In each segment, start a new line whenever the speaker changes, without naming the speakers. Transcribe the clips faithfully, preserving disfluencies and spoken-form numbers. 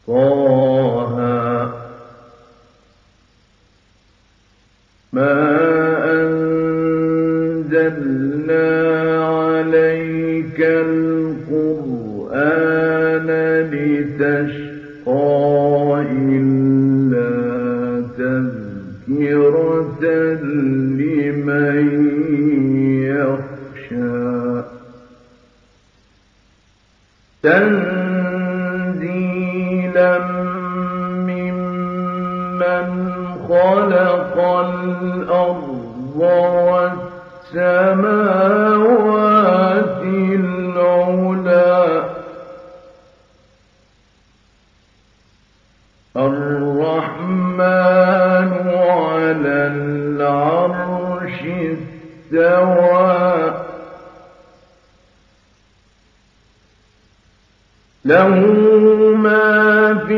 طه ما أنزلنا عليك القرآن لتشقى إلا تذكرة لمن يخشى تنزيلا ممن خلق الأرض والسماوات العلى الرحمن على العرش استوى له ما في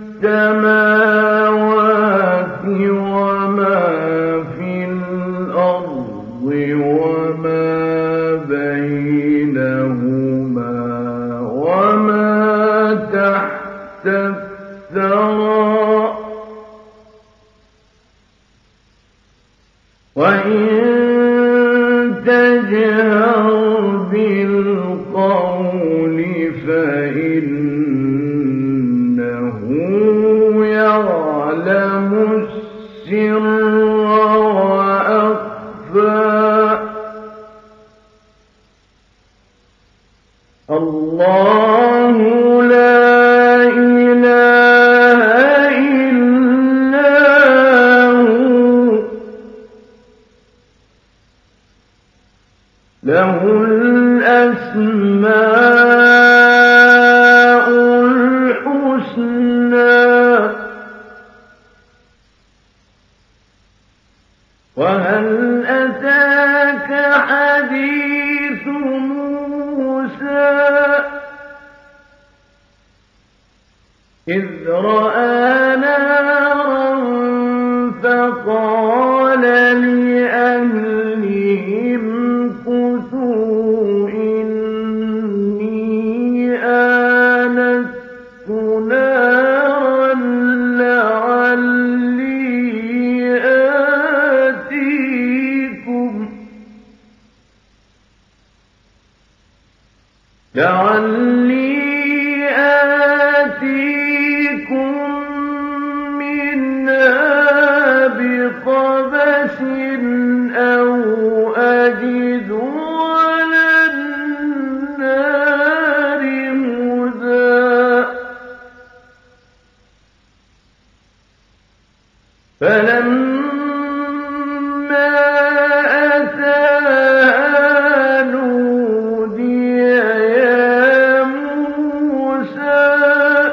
السماوات وما في الأرض وما بينهما وما تحت الثرى وإن تجهر بالقول فإنه يعلم السر وأخفى الله لا إله إلا هو له الأسماء الحسنى وهل أتاك حديث موسى إذ رأى نارا فقال لأهلهم كثوا إني آنست نارا لعلي آتيكم لعلي آتيكم منها بقبس أو أجد على النار هدى فلما أتاها نودي يا موسى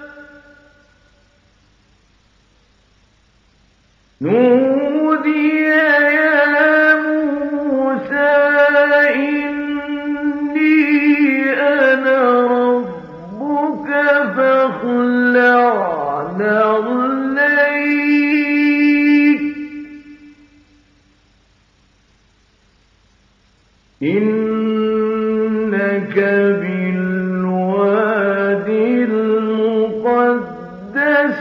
نودي يا موسى إني أنا ربك فاخلع نعليك إنك بالوادي المقدس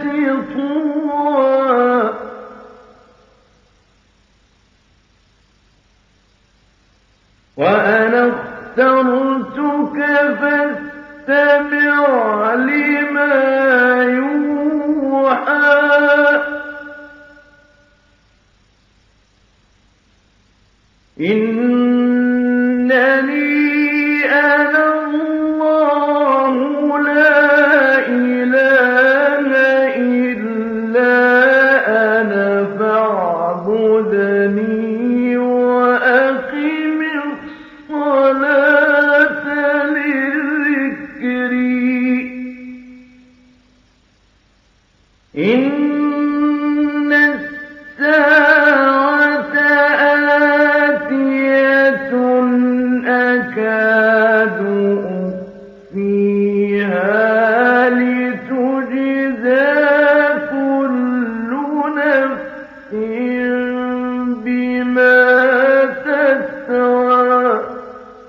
طوى وأنا اخترتك فاستمع لما يوحى إنني أنا الله لا إله إلا أنا فاعبدني وأقم الصلاة لذكري إن الساعة آتية أكاد أخفيها لتجزى كل نفس بما تسعى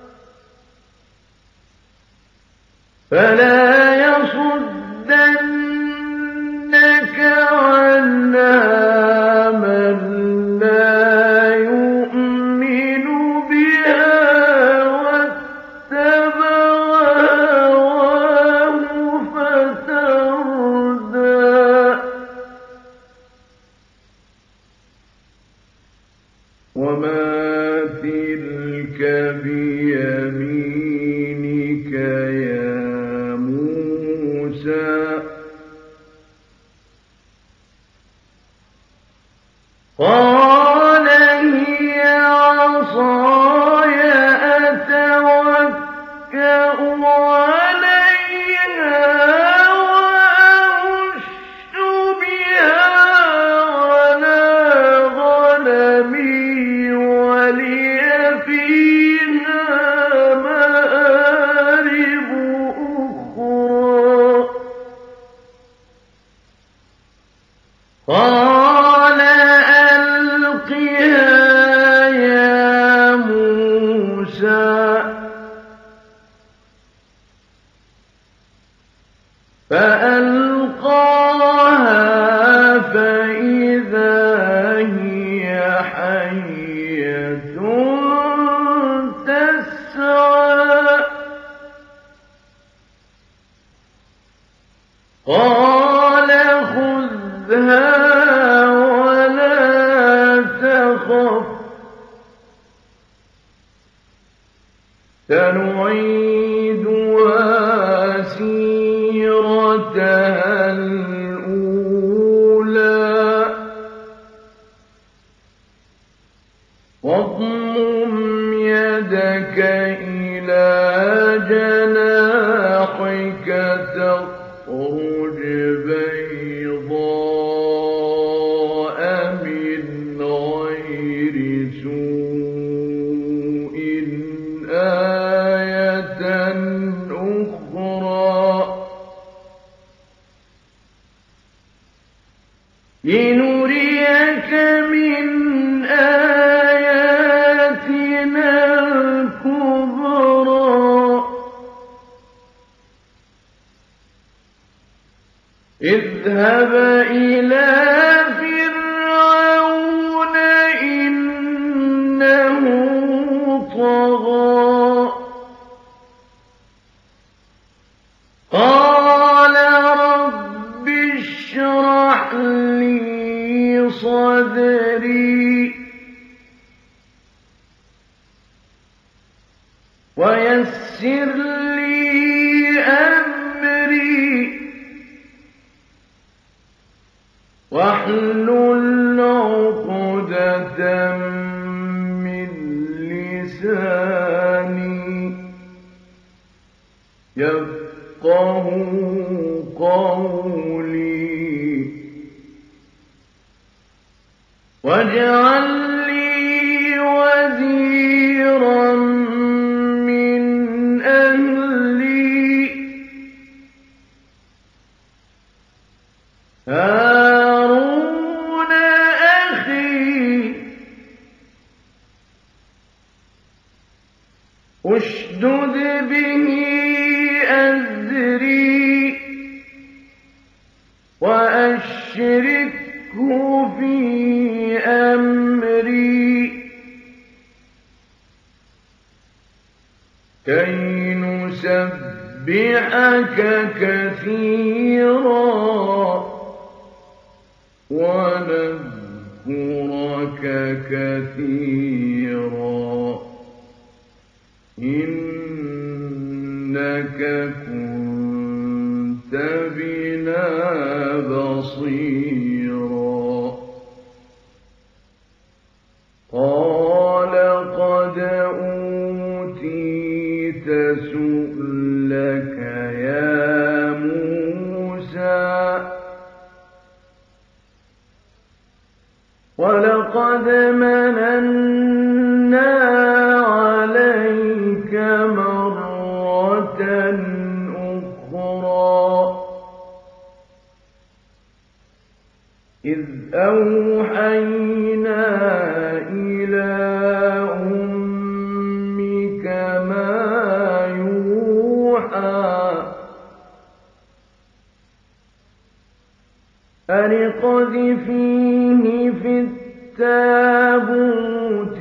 فلا يصدن قال هي عصاي أتوكأ عليها وأهش بها على غنمي ولي فيها مآرب أخرى. قال ألقها يا موسى. فألقاها فإذا هي حية تسعى. قال خذها ولا تخف سنعيدها سيرتها الأولى واضمم يدك إلى جناحك تخرج بيضاء من غير سوء آية أخرى لنريك من آياتنا الكبرى. اذهب إلى فرعون إنه طغى. قال رب اشرح لي صدري ويسر لي أمري واحلل عقدة من لساني يفقه قولي. واجعل لي وزيرا من أهلي هارون أخي اشدد به أزري وأشركه في أمري كي نسبحك كثيرا ونذكرك كثيرا إنك كنت بنا بصيرا. قال قد أوتيت سؤلك يا موسى ولقد مننا عليك مرة أخرى إذ أوحينا إلى أمك ما يوحى أن اقذفيه في التابوت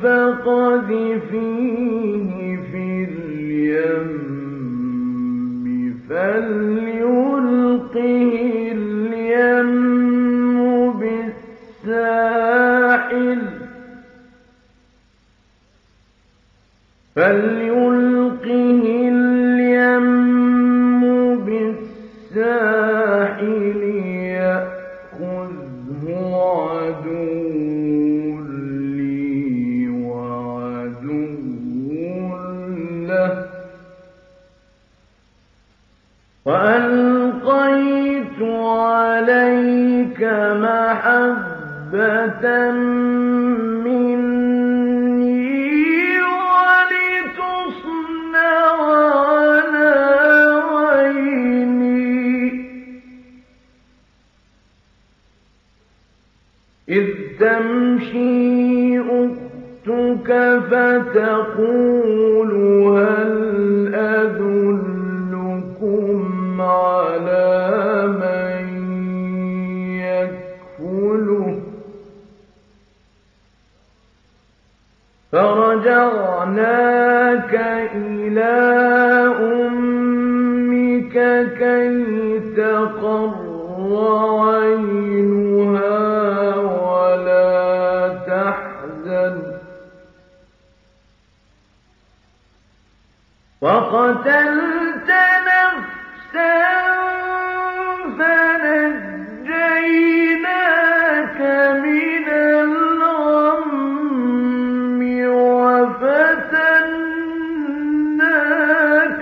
فاقذفيه في اليم فليلقه اليم بالساحل فليلقه اليم بالساحل يأخذه عدو وألقيت عليك محبة مني ولتصنع على عيني إذ تمشي أختك فتقول هل أدلكم على من يكفله فرجعناك إلى أمك كي تقر عينها ولا تحزن وقتلت نفسا فنجيناك من الغم وفتناك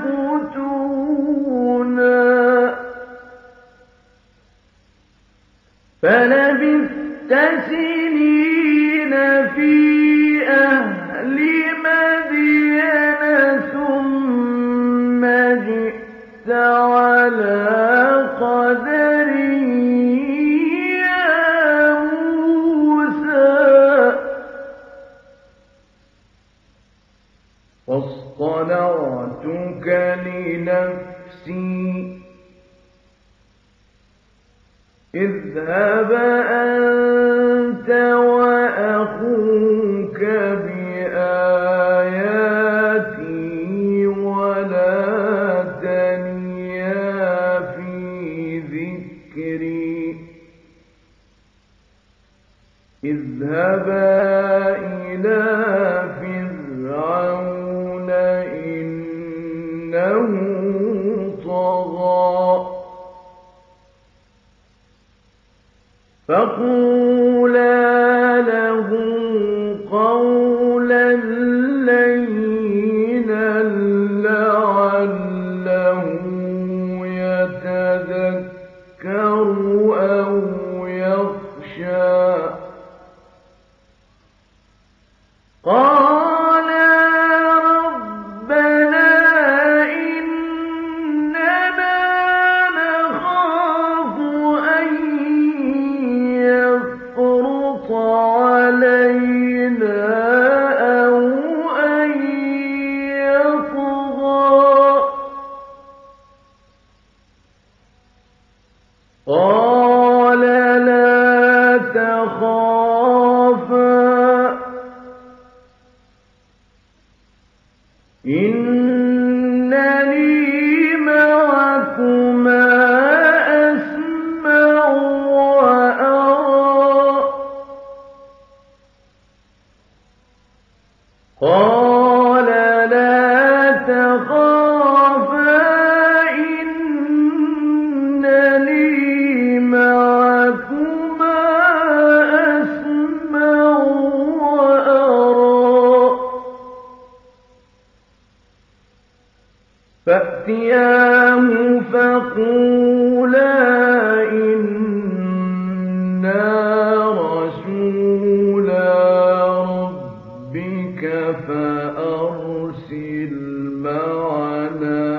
فتونا فلبثت سنين في أهل مدين ثم جئت على قدر يا موسى واصطنعتك لنفسي اذهب أنت وأخوك بآياتي ولا تنيا في ذكري اذهبا إلى فرعون إنه طغى فقولا له قولا لينا لعله يتذكر أو يخشى قال ربنا إننا نخاف أن يفرط علينا أو أن يطغى قال لا تخافا إنني معكما أسمع وأرى قال لا تخافا إنني معكما أسمع وأرى فأتياه فقولا إنا رسولا ربك فأرسل معنا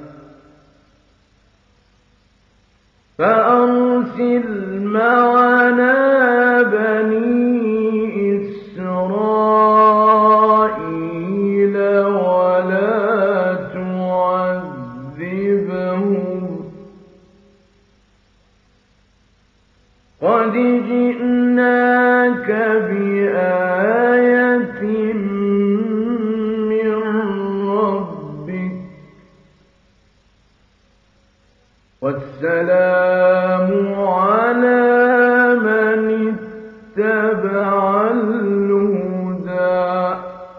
فأرسل معنا بني إسرائيل ولا تعذبهم قد جئناك بآية من ربك والسلام على من اتبع الهدى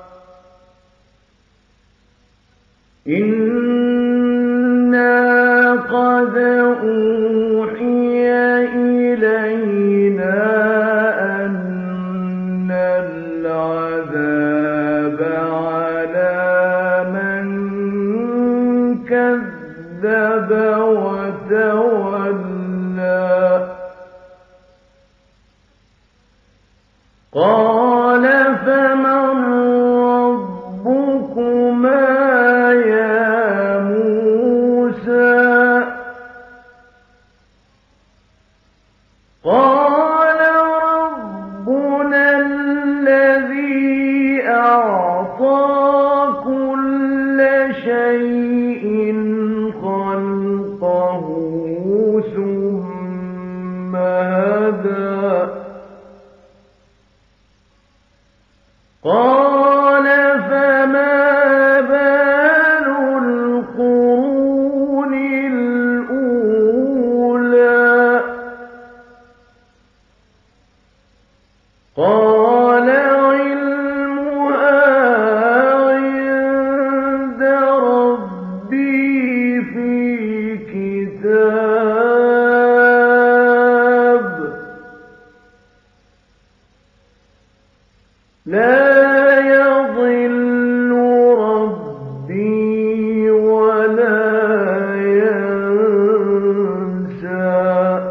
إنا قد أوحي إلينا أن العذاب على من كذب قال فمن ربكما يا موسى قال ربنا الذي أعطى كل شيء خلقه ثم هدى قال فما بال القرون الأولى قال علمها عند ربي في كتاب لا يضل ربي ولا ينسى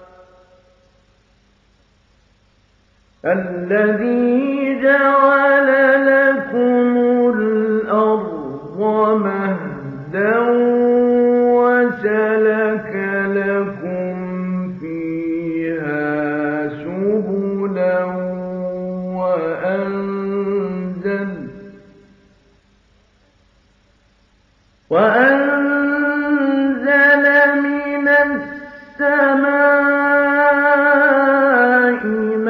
الذي جعل لكم الأرض مهدا وسلك لكم فيها سبلا وأنزل وأنزل من السماء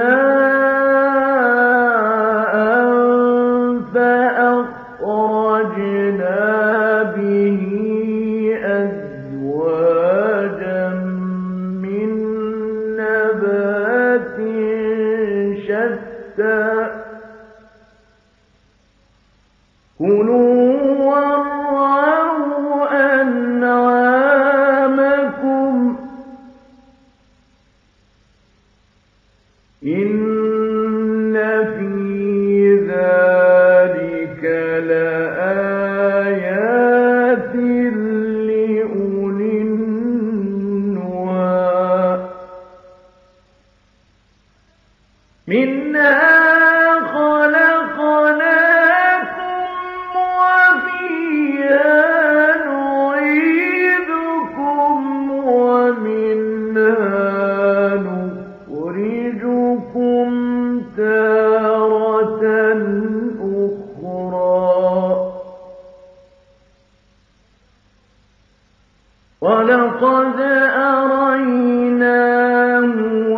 ماء فأخرجنا به أزواجا من نبات شتى كلوا وارعوا أنعامكم إن في ذلك لآيات لأولي النهى منها وَلَقَدْ أَرَيْنَاهُ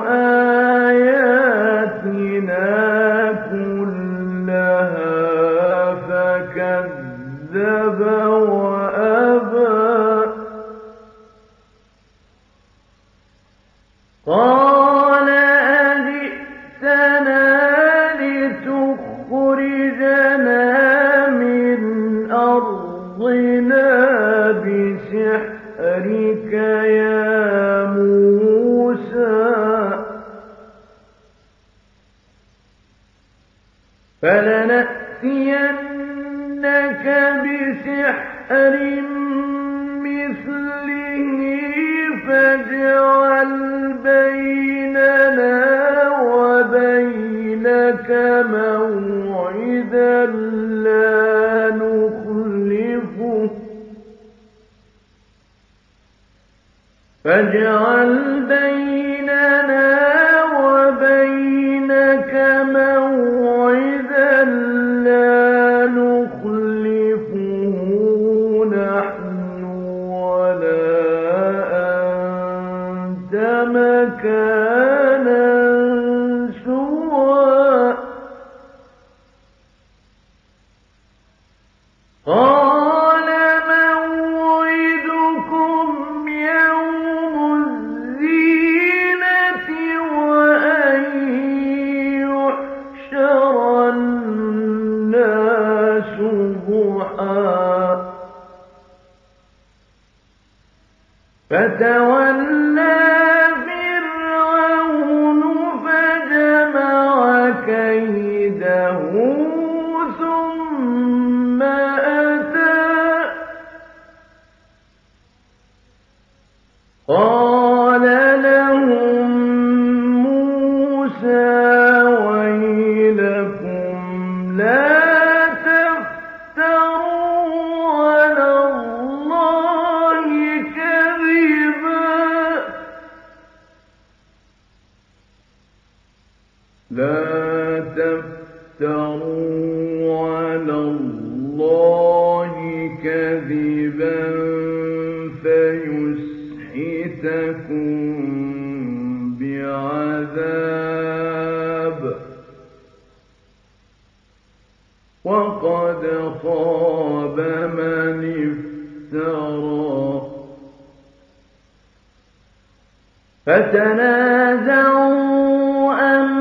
آيَاتِنَا كُلَّهَا فَكَذَّبَ وَأَبَىٰ قَالَ أَجِئْتَنَا لِتُخْرِجَنَا مِنْ أَرْضِنَا بِسِحْرِكَ يَا مُوسَىٰ فَلَنَأْتِيَنَّكَ بِسِحْرٍ مِّثْلِهِ فَاجْعَلْ بَيْنَنَا وَبَيْنَكَ مَوْعِدًا لَّا نُخْلِفُهُ فاجعل بيننا وبينك موعدا لا نخلفه نحن ولا أنت مكانا سوى قال موعدكم يوم الزينة وأن يحشر الناس ضحى فتولى فرعون فجمع كيده ثم أتى قال لهم موسى ويل لا تفتروا على الله كذبا فيسحتكم بعذاب وقد خاب من افترى فتنازعوا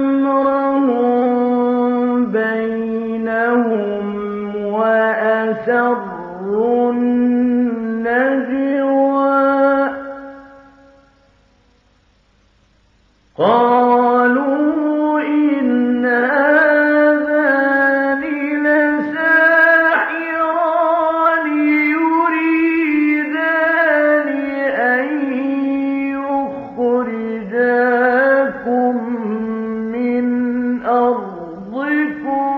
أمرهم بينهم وأسروا النجوى قالوا إن هذان لساحران يريدان أن يخرجاكم من أرضكم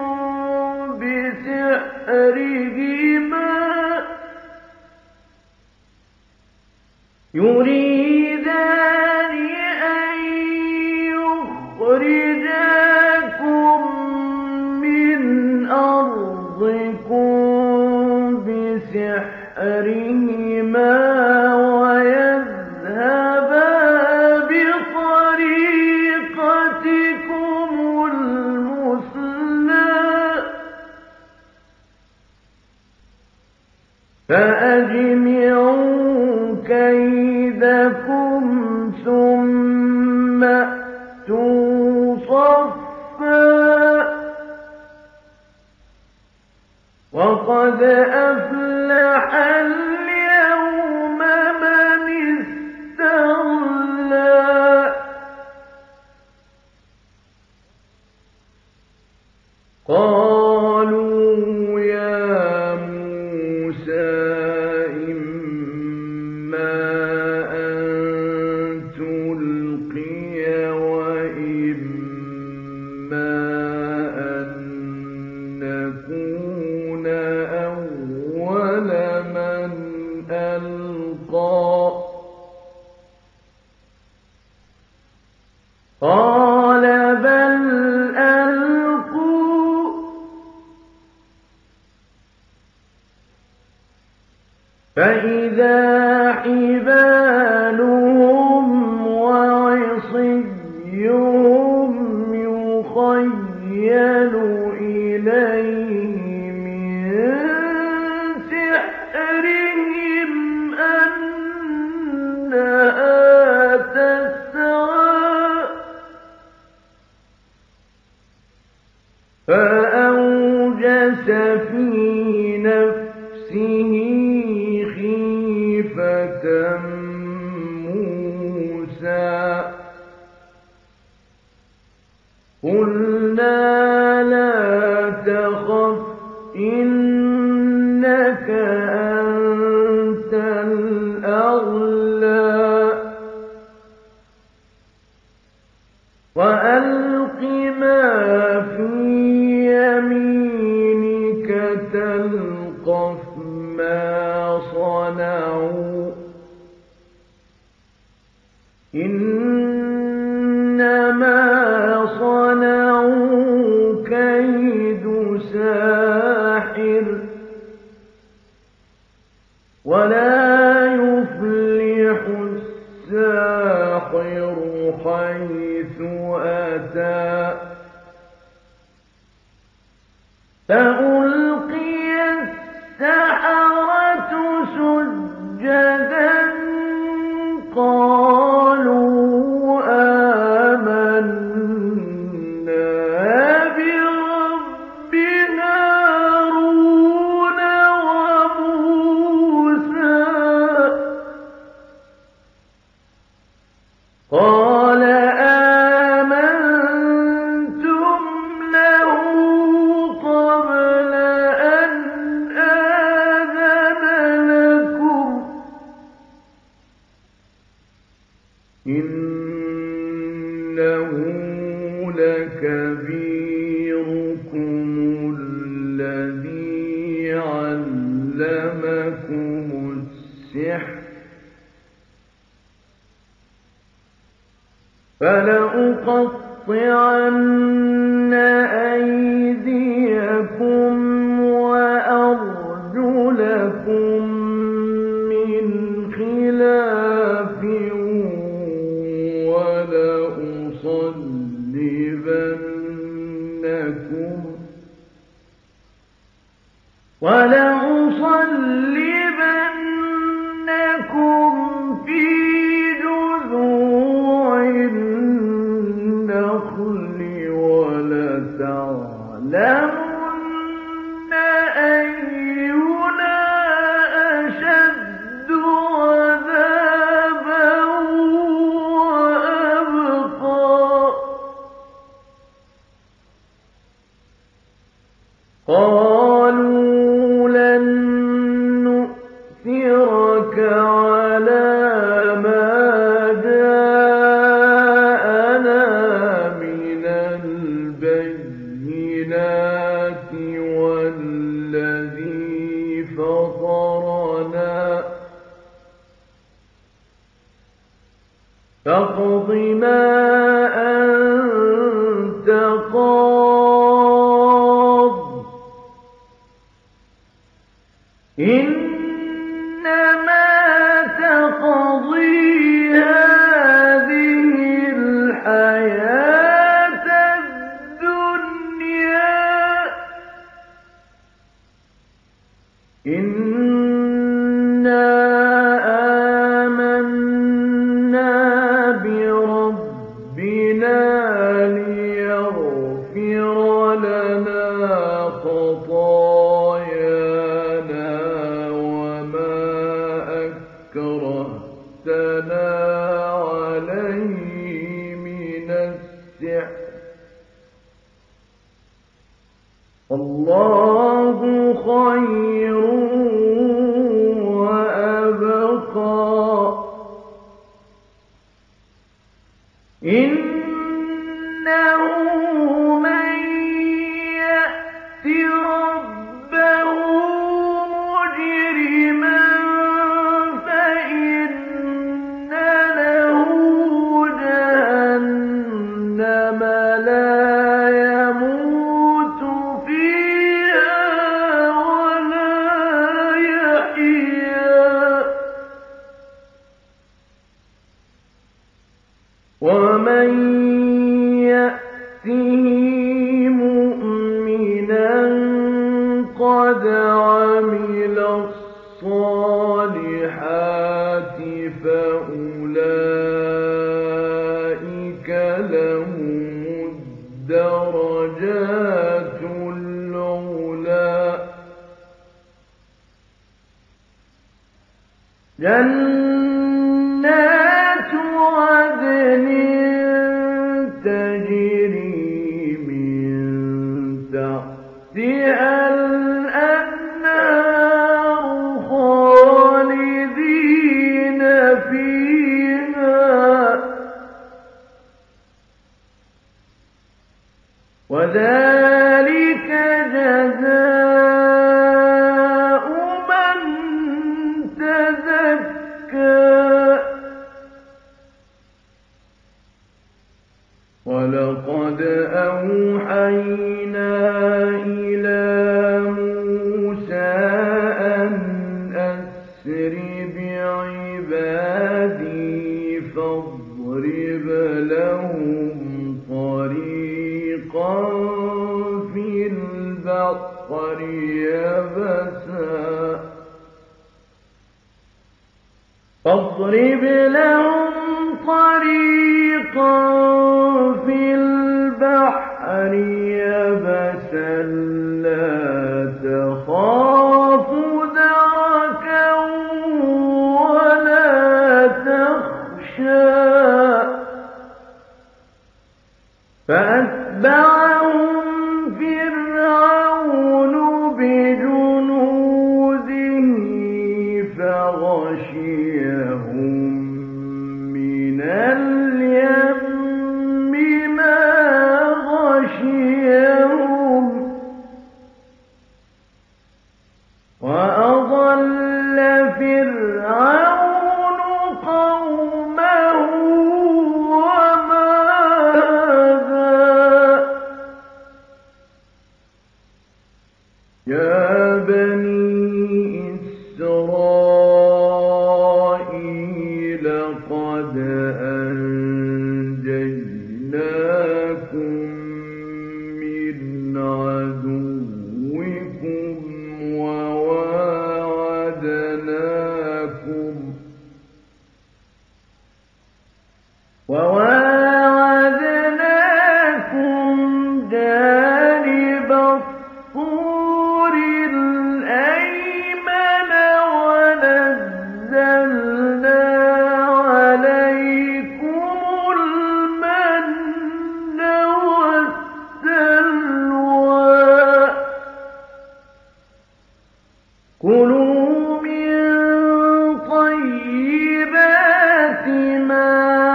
بسحرهما يريدان أن يخرجاكم من أرضكم بسحرهما ويذهبا بطريقتكم المثلى فأجمعوا كيدكم ثم أتوا صفا وقد أفلح اليوم من استعلى قالوا يا موسى إما أن تلقي وإما أن نكون أول من ألقى قال بل ألقوا فإذا حبالهم وعصيهم يخيل إليه من سحرهم أنها تسعى فأوجس في نفسه خيفة موسى قلنا لا تخف إنك أنت الأعلى وألق ما في يمينك تلقف ما صنعوا إنما صنعوا كيد ساحر ولا يفلح الساحر حيث أتى فألقي السحرة سجدا قالوا آمنا برب هارون وموسى قال آمنتم له قبل أن آذن لكم إنه لكبيركم الذي علمكم السحر فلأقطعن لَأُقَطِّعَنَّ أَيْدِيَكُمْ وَأَرْجُلَكُم مِّنْ خِلَافٍ وَلَأُصَلِّبَنَّكُمْ فِي جُذُوعِ النَّخْلِ وَلَتَعْلَمُنَّ أَيُّنَا أَشَدُّ عَذَابًا وَأَبْقَىٰ قَالُوا لَن نُّؤْثِرَكَ عَلَىٰ مَا جَاءَنَا مِنَ الْبَيِّنَاتِ وَالَّذِي فَطَرَنَا فَاقْضِ مَا أَنتَ قَاضٍ إِنَّمَا تَقْضِي هَٰذِهِ الْحَيَاةَ الدُّنْيَا إِنَّا آمَنَّا بِرَبِّنَا لِيَغْفِرَ لَنَا خَطَايَانَا وَمَا أَكْرَهْتَنَا عَلَيْهِ مِنَ السِّحْرِ ۗ وَاللَّهُ خَيْرٌ وَأَبْقَىٰ إِنَّهُ مَن يَأْتِ رَبَّهُ مُجْرِمًا فَإِنَّ لَهُ جَهَنَّمَ لَا يَمُوتُ فِيهَا وَلَا يَحْيَىٰ وَمَن يَأْتِهِ مُؤْمِنًا قَدْ عَمِلَ الصَّالِحَاتِ فَأُولَٰئِكَ لَهُمُ الدَّرَجَاتُ الْعُلَىٰ جَنَّاتُ عَدْنٍ تَجْرِي مِن تَحْتِهَا الْأَنْهَارُ خَالِدِينَ فِيهَا ۚ وَذَٰلِكَ جَزَاءُ مَن تَزَكَّىٰ وَلَقَدْ أَوْحَيْنَا إِلَىٰ مُوسَىٰ أَنْ أَسْرِ بِعِبَادِي فَاضْرِبْ لَهُمْ طَرِيقًا فِي الْبَحْرِ يَبَسًا فاضرب لهم طريقا في البحر يبسا لا تخاف دركا ولا تخشى فأتبعهم فرعون بجنوده فغشيهم من اليم ما غشيهم وأضل فرعون قومه وما هدى قد أنجيناكم من عدوكم وواعدناكم وواعدناكم جانب الطور الأيمن ونزلنا عليكم المن والسلوى كلوا من طيبات ما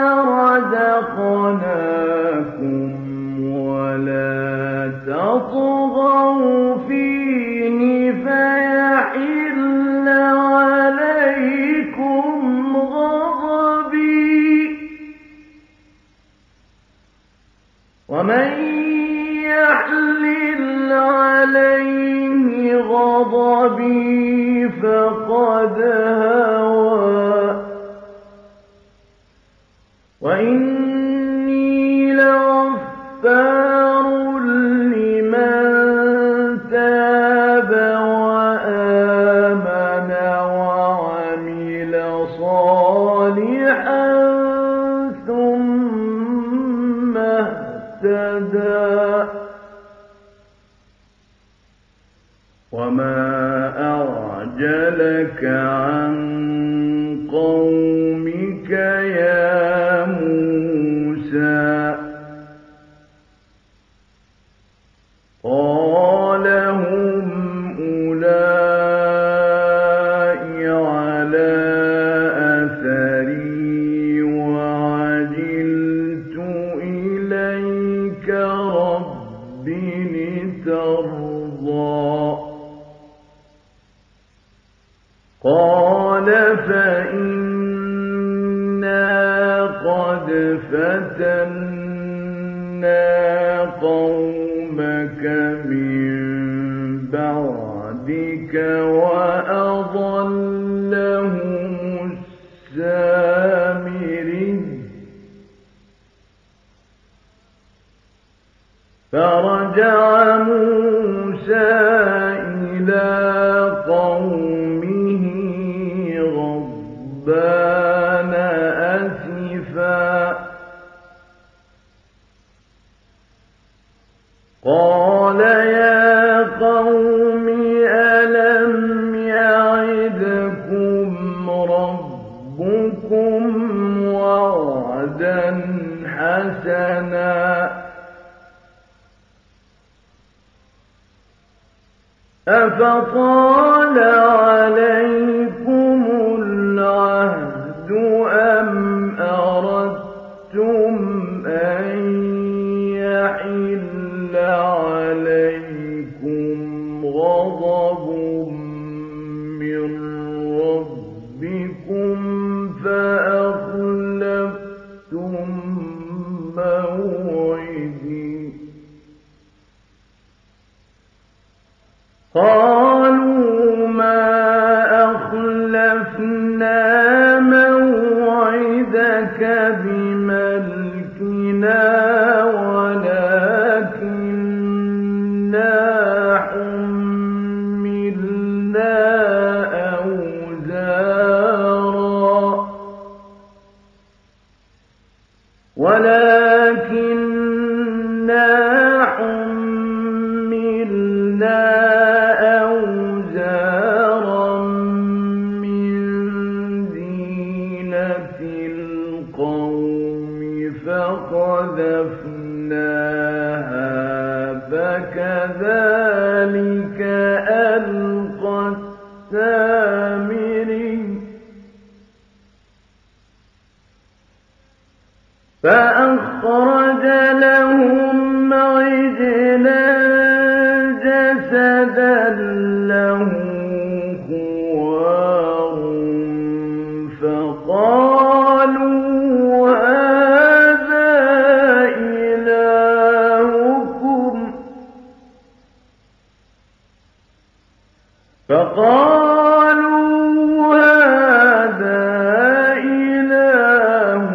رزقناكم ولا تطغوا فيه فيحل عليكم غضبي ومن يحلل عليه غضبي فقد هوى وإني لغفار لمن تاب وآمن وعمل صالحا ثم اهتدى وما أعجلك عن قومك يا موسى قال هم أولئك على أثري وعجلت إليك رب لترضى قال فإنا قد فتنا قومك من بعدك وأضلهم السامري فرجع موسى إلى قومه غضبان أسفا قال يا قوم ألم يعدكم ربكم وعدا حسنا أفطال عليكم العهد أم أردتم أن يحل عليكم غضب من ربكم فأخلفتم موعدي قالوا ما أخلفنا موعدك بملكنا ولكننا حملنا أوزارا ولكننا حملنا أوزارا من زينة القوم فقذفناها فكذلك ألقى السامري فأخرج لهم عجلا جسدا له خوار فقالوا هذا إلهكم فقالوا هذا إلهكم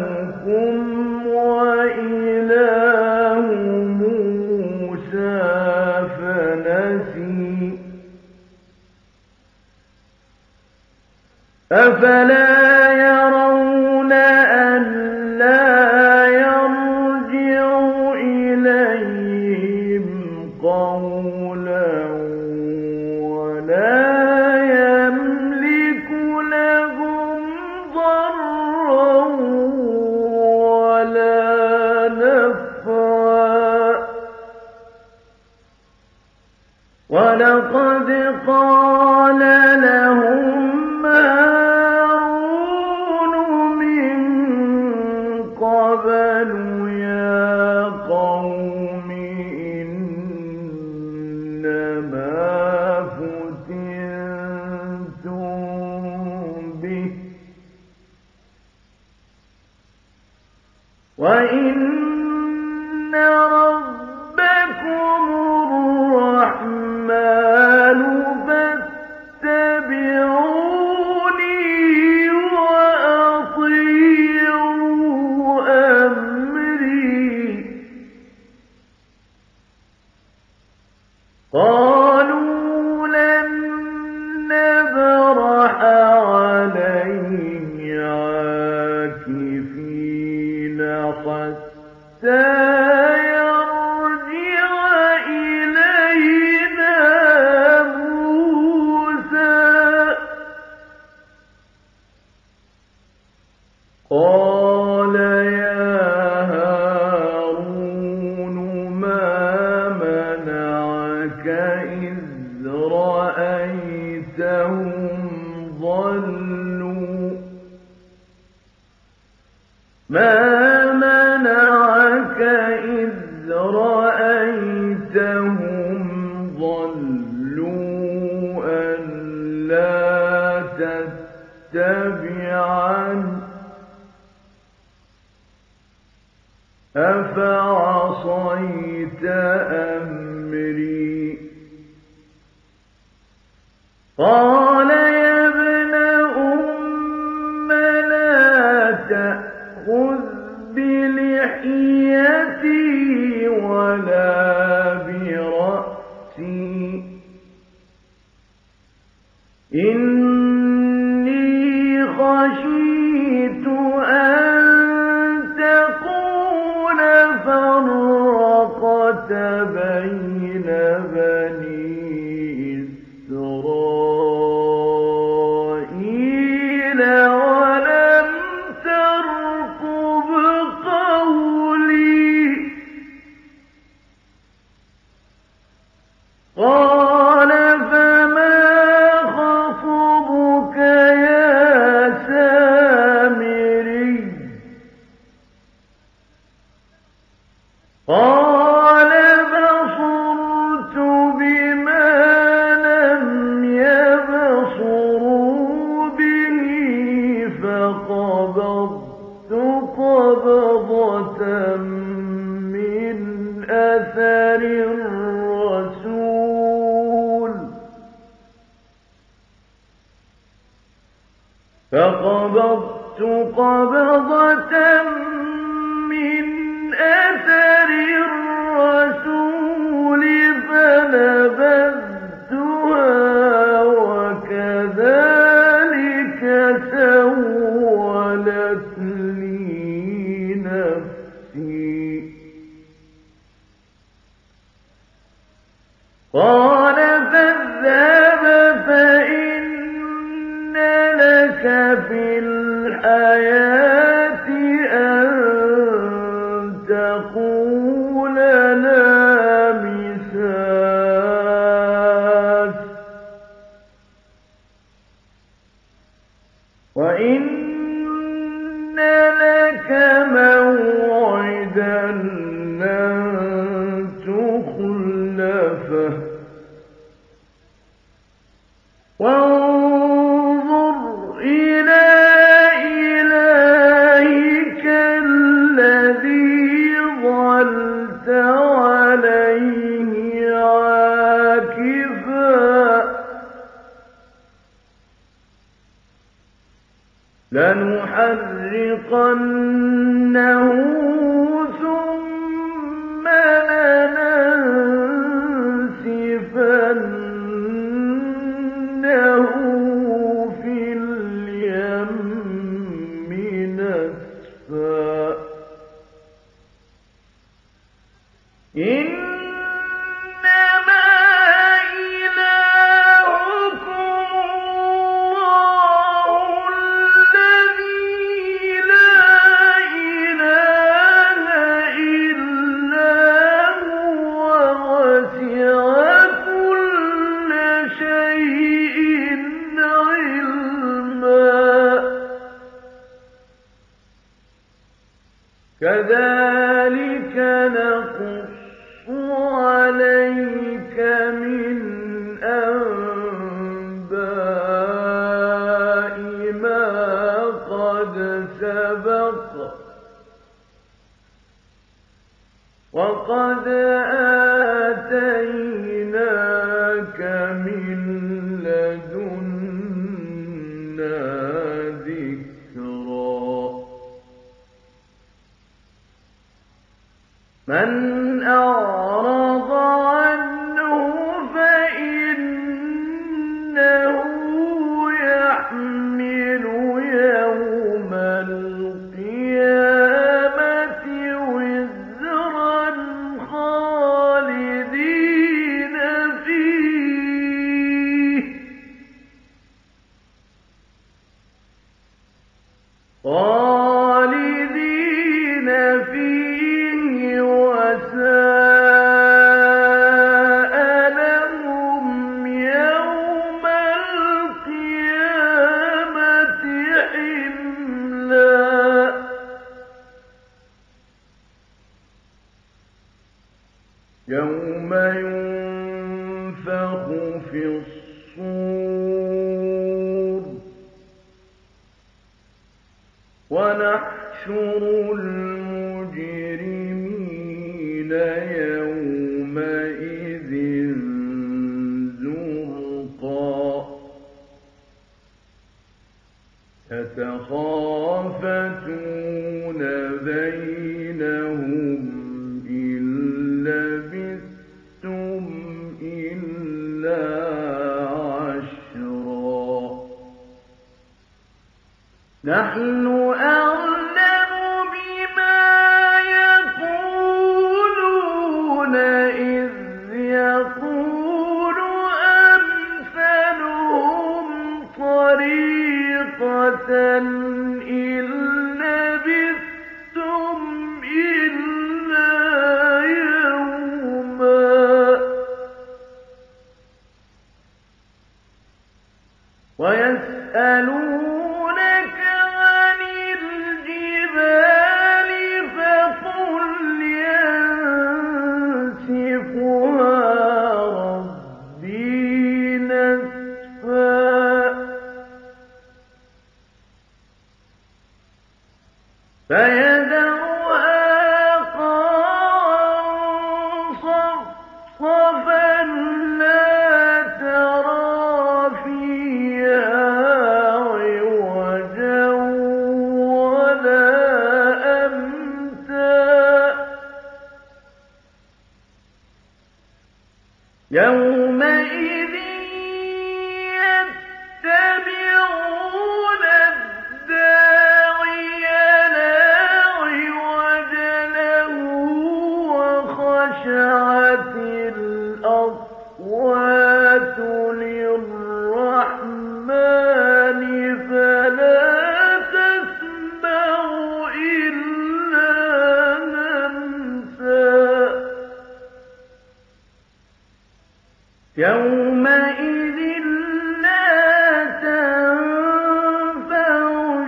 أفلا يرون ألا يرجع إليهم قولا ولا يملك لهم ضرا ولا نفعا ولقد قال لهم هارون من قبل يا قوم إنما فتنتم به وإن ربكم الرحمن فاتبعوني وأطيعوا أمري قالوا لن نبرح عليه عاكفين حتى يرجع إلينا موسى قال يا هارون ما منعك إذ رأيتهم ضلوا ما منعك إذ رأيتهم ضلوا ألا تتبعني أفعصيت أمري قال يا ابن أم لا تأخذ بلحيتي ولا برأسي إني خشيت أن تقول فرقت بين بني إسرائيل ولم ترقب قولي قال فما خطبك يا سامري قال بصرت بما لم يبصروا به فقبضت قبضة من أثر الرسول فقبضت قبضة من أثر الرسول فنبذتها وكذلك سولت لي نفسي قال فاذهب فإن لك في الحياة أن تقول لا مساس وإن لك موعدا لن تخلفه وانظر إلى إلهك الذي ظلت عليه عاكفا لنحرقنه ثم لننسفنه في اليم إنما إلهكم الله الذي لا إله إلا هو وسع كل شيء علما كذلك نقص عليك من أنباء ما قد سبق وقد آتيناك من لدنا ذكرا من أعرض عنه فإنه يحمل يوم القيامة وزرا خالدين فيه خالدين فيه وساء لهم يوم القيامة حملا يوم ينفخ في الصور ونحشر المجرمين يومئذ زرقا يتخافتون بينهم إن لبثتم إلا عشرا نحن أعلم بما يقولون إذ يقول أمثلهم طريقة إن لبثتم إلا يوما ويسألونك عن الجبال فقل ينسفها ربي نسفا فيذرها قاعا صفصفا لا ترى فيها عوجا ولا أمتا يومئذ يتبعون الداعي لا عوج له وخشعت الأصوات للرحمن فلا تسمع إلا همسا يومئذ لا تنفع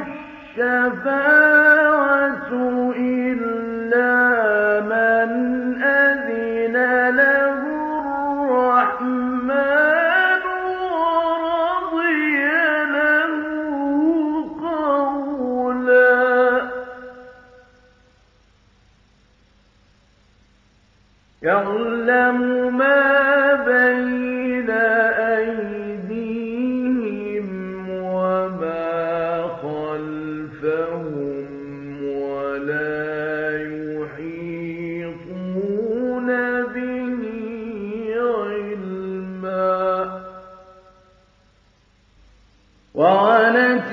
الشفاعة إلا من أذن له الرحمن ورضي له قولا يعلم ما بين أيديهم وما خلفهم ولا يحيطون به علما وعنت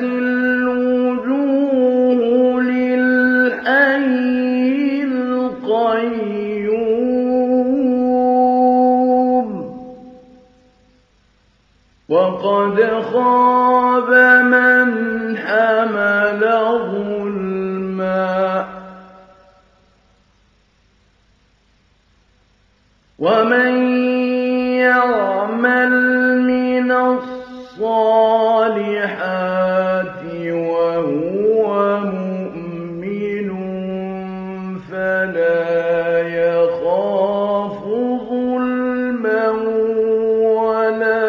الوجوه للحي القيوم وقد خاب من حمل ظلما ومن يعمل من الصالحات وهو مؤمن فلا يخاف ظلما ولا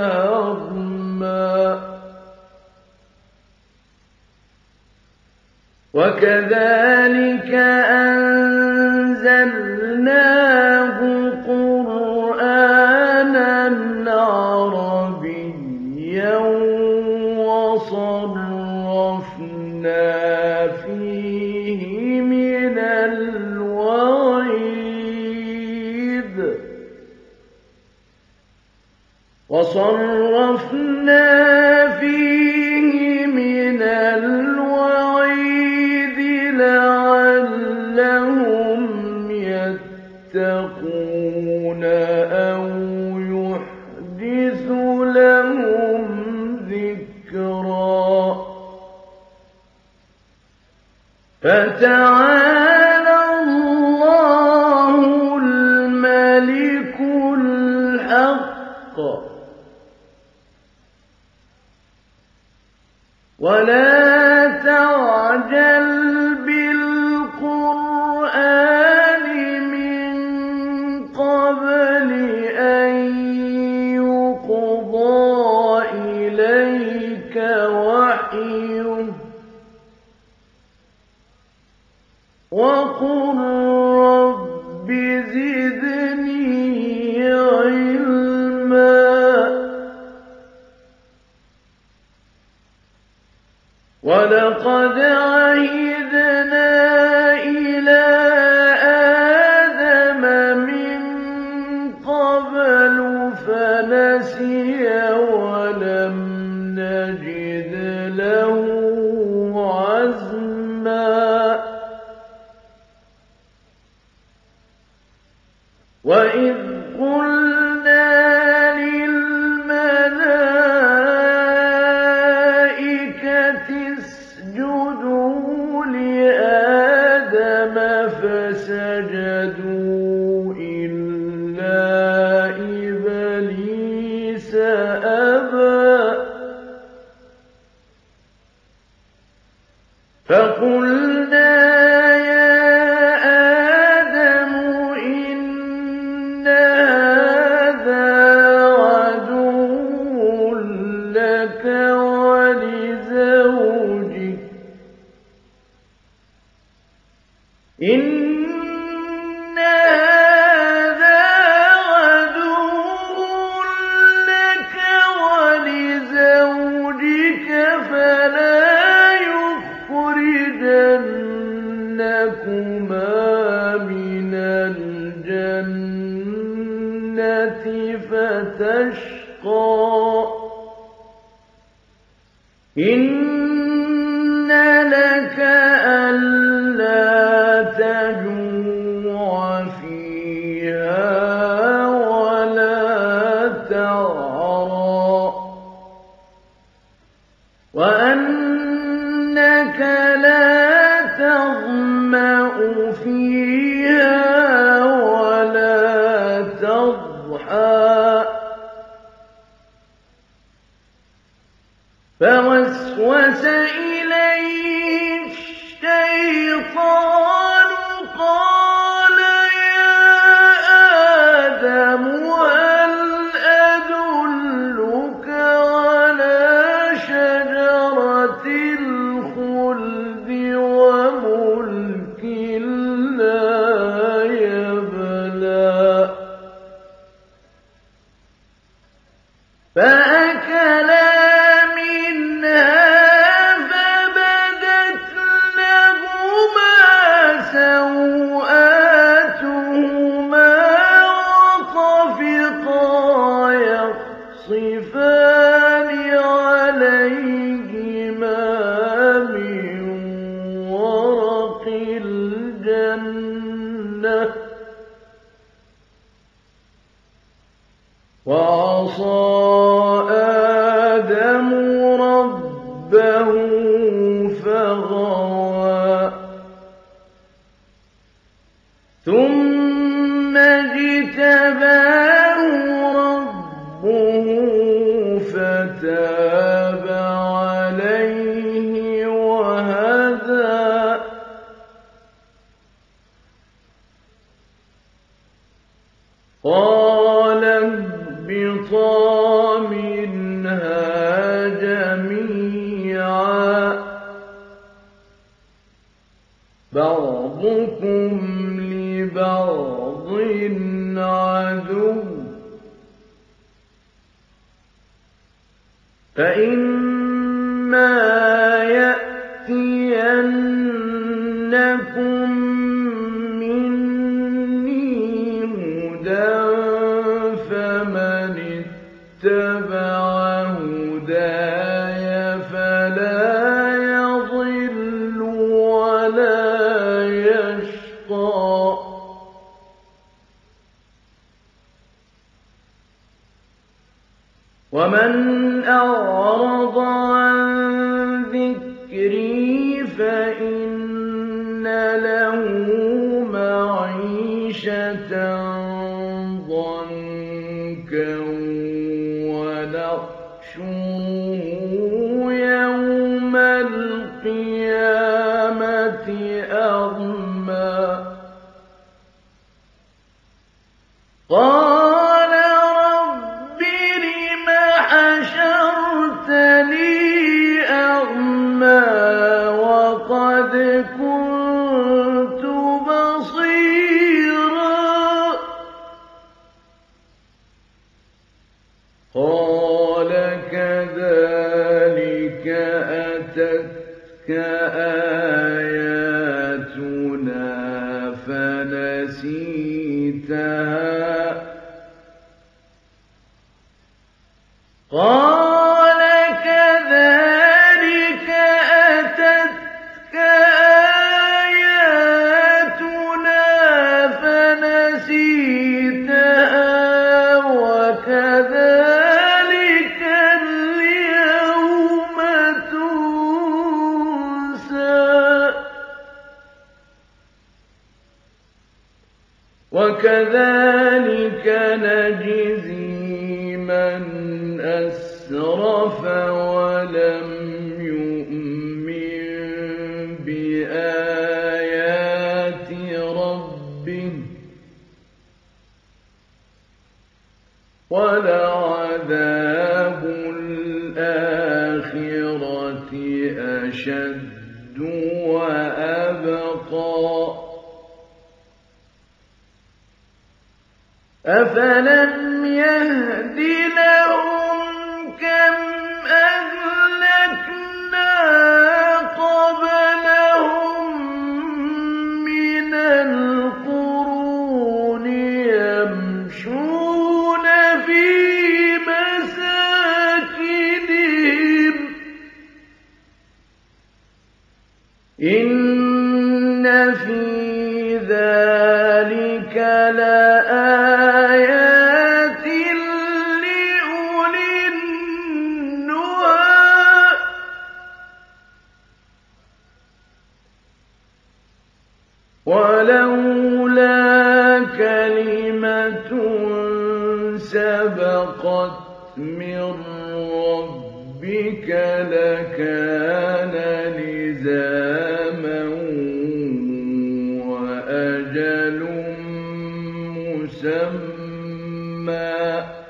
هضما وكذلك أنزلناه قرآنا عربيا وصرفنا فيه من الوعيد وصرفنا فيه من الوعيد لعلهم يتقون أو يحدث لهم ذكرا فتعالى الله الملك الحق ولا تعجل بالقرآن من قبل أن يقضى إليك وحيه وقل رب زدني علما ولقد عهدنا إلى آدم من قبل فنسي ولم نجد له عزما وإذ قلنا للملائكة اسجدوا لآدم فسجدوا إلا إبليس أبى فقلنا إن هذا عدو لك ولزوجك فلا يخرجنكما من الجنة فتشقى إن لك ألا تجوع فيها ولا تعرى وأنك لا تظمأ فيها ولا تضحى فوسوس إليه الشيطان قال يا آدم هل أدلك على شجرة الخلد وملك لا يبلى فأكلا وعصى ثم اجتباه ربه فتاب عليه وهدى قال اهبطا منها جميعا بعضكم لبعض عدو فإما يأتينكم مني هدى فمن اتبع هداي فلا يضل ولا يشقى ومن أعرض عن ذكري فإن له معيشة ضنكا ونحشره يوم القيامة أعمى قال رب لم حشرتني أعمى وقد كنت بصيرا قال كذلك أتتك آياتنا فنسيتها قال كذلك أتتك آياتنا فنسيتها وكذلك اليوم تنسى وكذلك نجزي من أسرف ولم يؤمن بآيات ربه ولعذاب الآخرة أشد وأبقى أفلم يهد لهم كم أهلكنا قبلهم من القرون يمشون في مساكنهم إن في ذلك لآيات لأولي النهى ولولا كلمة سبقت من ربك لكان لزاما وأجل مسمى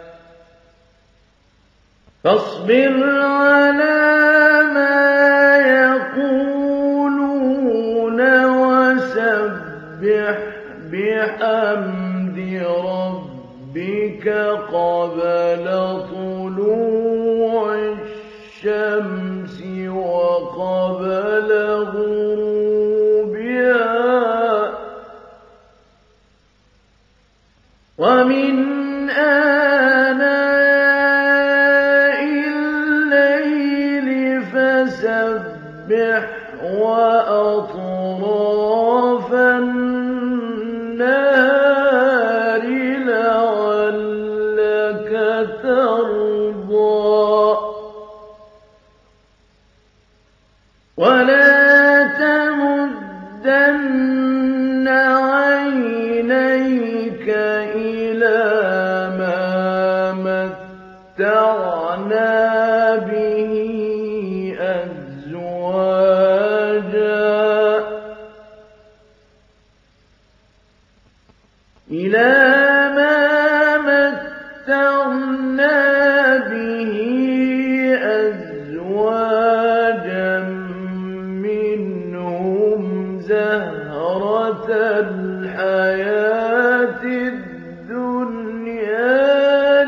فاصبر على ما يقولون وسبح بحمد ربك قبل طلوع الشمس وقبل غروبها ومن آناء الليل فسبح وأطراف النهار لعلك ترضى ولا تمدن عينيك إلى ما متعنا به أزواجا منهم زهرة الحياة الدنيا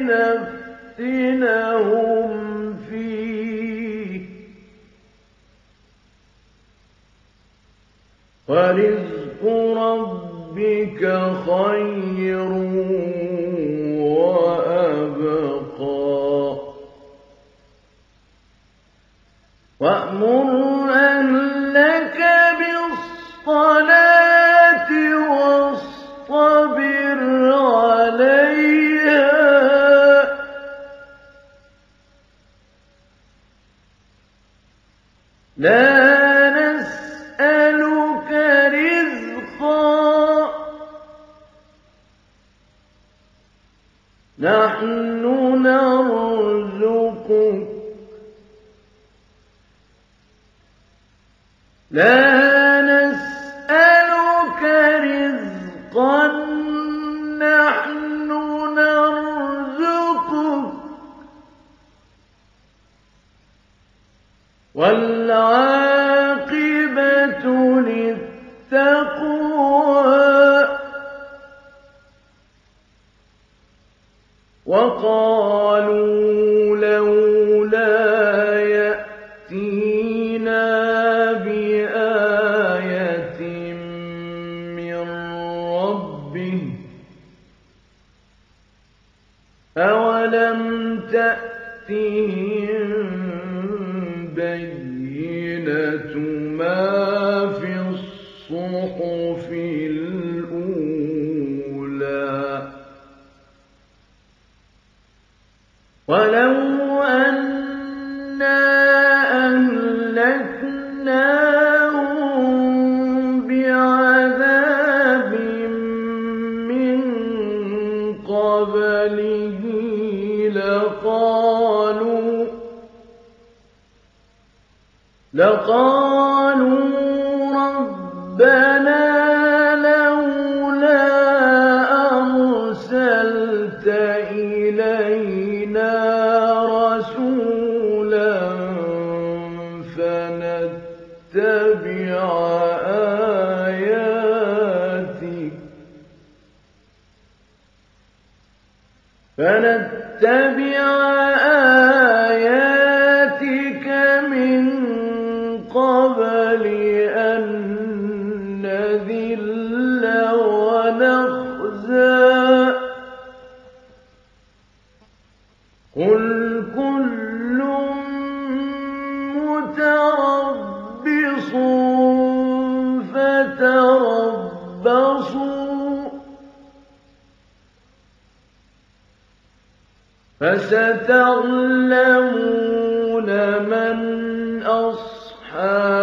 لنفتنهم فيه ورزق ربك خير وأبقى وأمر أهلك بالصلاة واصطبر عليها لا نسألك رزقا نحن نرزقك لا نسألك رزقا نحن نرزقك والعاقبة للتقوى وقالوا لولا يأتينا بآية من ربه أولم تأتهم بينة ما في الصحف الأولى ولو أنا أهلكناهم بعذاب من قبله لقالوا لقالوا ربنا لولا أرسلت إلينا رسولا فنتبع آياتك فنتبع آياتك من قبل أن نذل ونخزى قل كل متربص فتربصوا فستعلمون من أصحاب